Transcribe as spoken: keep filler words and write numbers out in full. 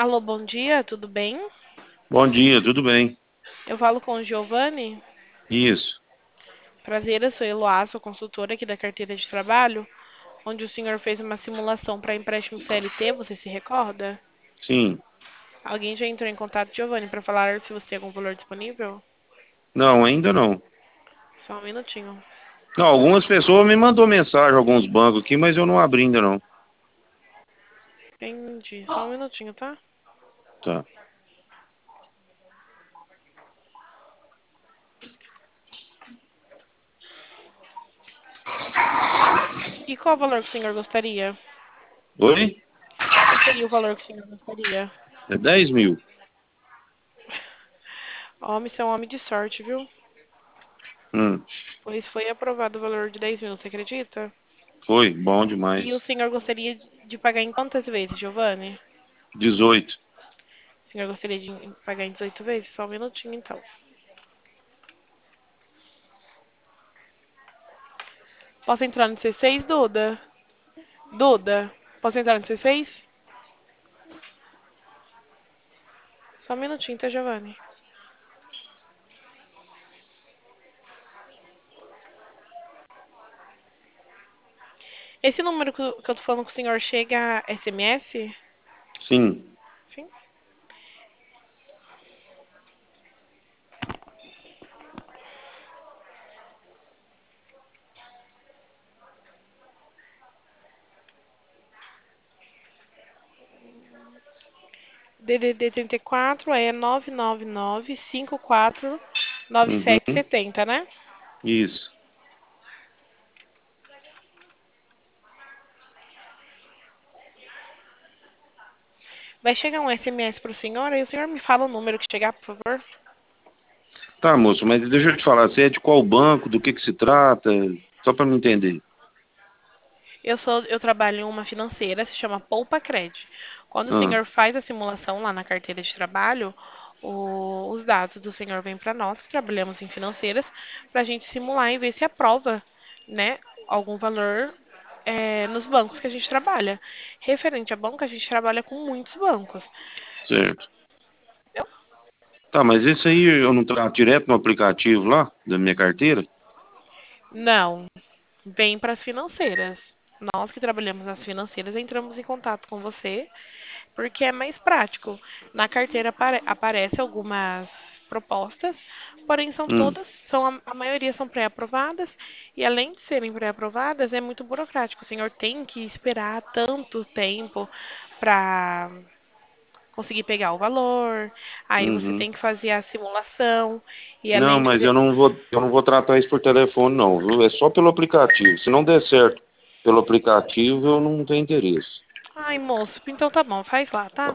Alô, bom dia, tudo bem? Bom dia, tudo bem? Eu falo com o Giovanni. Isso, Prazer, eu sou Eloá, sou consultora aqui da carteira de trabalho, onde o senhor fez uma simulação para empréstimo C L T, você se recorda? sim. Alguém já entrou em contato, Giovanni, para falar se você tem algum valor disponível? Não, ainda não. Só um minutinho. Não, algumas pessoas me mandou mensagem, alguns bancos aqui, mas eu não abri ainda não. Entendi. Só um minutinho, tá? Tá. E qual o valor que o senhor gostaria? Oi? Qual seria o valor que o senhor gostaria? É dez mil. Homem, você é um homem de sorte, viu? Hum, Pois foi aprovado o valor de dez mil, você acredita? foi, bom E o demais. senhor gostaria de pagar em quantas vezes, Giovanni? Dezoito. O senhor gostaria de pagar em dezoito vezes? Só um minutinho, então. Posso entrar no C seis, Duda? Duda, posso entrar no C seis? Só um minutinho, tá, Giovanni? Esse número que eu que eu tô falando com o senhor chega a S M S? Sim. Sim. D D D trinta e quatro é nove nove nove cinco quatro nove sete Uhum. sete zero, né? Isso. Vai chegar um S M S pro senhor, aí o senhor me fala o número que chegar, por favor. Tá, moço, mas deixa eu te falar, você é de qual banco, do que que se trata? Só para me entender. Eu sou, eu trabalho em uma financeira, se chama Poupa Cred. Quando o Ah, senhor faz a simulação lá na carteira de trabalho, o- os dados do senhor vêm para nós, que trabalhamos em financeiras, para a gente simular e ver se aprova, né, algum valor é, nos bancos que a gente trabalha. Referente a banco, a gente trabalha com muitos bancos. certo. Tá, mas esse aí eu não trato direto no aplicativo lá, da minha carteira? Não, vem para as financeiras. Nós que trabalhamos nas financeiras entramos em contato com você porque é mais prático. Na carteira apare aparece algumas propostas, porém são Hum, todas, são a, a maioria são pré-aprovadas e além de serem pré-aprovadas, é muito burocrático. O senhor tem que esperar tanto tempo para conseguir pegar o valor, aí você uhum. tem que fazer a simulação e Não, além de mas fazer. eu não vou, eu não vou tratar isso por telefone, não, viu? É só pelo aplicativo. Se não der certo pelo aplicativo, eu não tenho interesse. Ai, moço, então tá bom, faz lá, tá?